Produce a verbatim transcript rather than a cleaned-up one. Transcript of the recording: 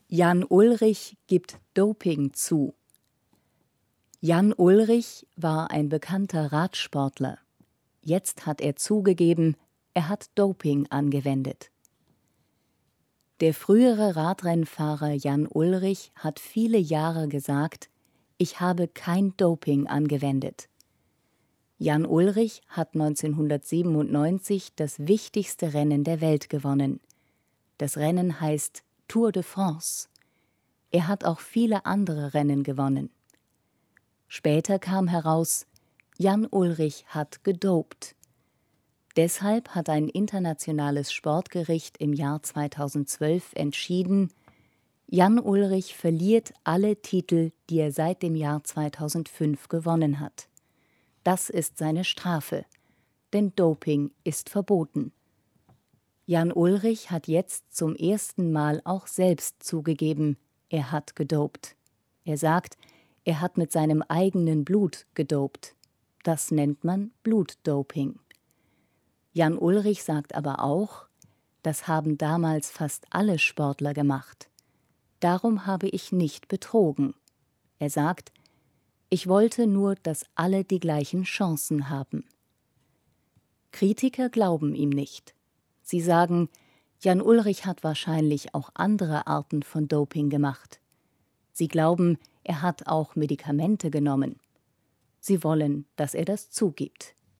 Jan Ullrich gibt Doping zu. Jan Ullrich war ein bekannter Radsportler. Jetzt hat er zugegeben, er hat Doping angewendet. Der frühere Radrennfahrer Jan Ullrich hat viele Jahre gesagt, ich habe kein Doping angewendet. Jan Ullrich hat neunzehnhundertsiebenundneunzig das wichtigste Rennen der Welt gewonnen. Das Rennen heißt Tour de France. Er hat auch viele andere Rennen gewonnen. Später kam heraus, Jan Ullrich hat gedopt. Deshalb hat ein internationales Sportgericht im Jahr zweitausendzwölf entschieden, Jan Ullrich verliert alle Titel, die er seit dem Jahr zweitausendfünf gewonnen hat. Das ist seine Strafe, denn Doping ist verboten. Jan Ullrich hat jetzt zum ersten Mal auch selbst zugegeben, er hat gedopt. Er sagt, er hat mit seinem eigenen Blut gedopt. Das nennt man Blutdoping. Jan Ullrich sagt aber auch, das haben damals fast alle Sportler gemacht. Darum habe ich nicht betrogen. Er sagt, ich wollte nur, dass alle die gleichen Chancen haben. Kritiker glauben ihm nicht. Sie sagen, Jan Ullrich hat wahrscheinlich auch andere Arten von Doping gemacht. Sie glauben, er hat auch Medikamente genommen. Sie wollen, dass er das zugibt.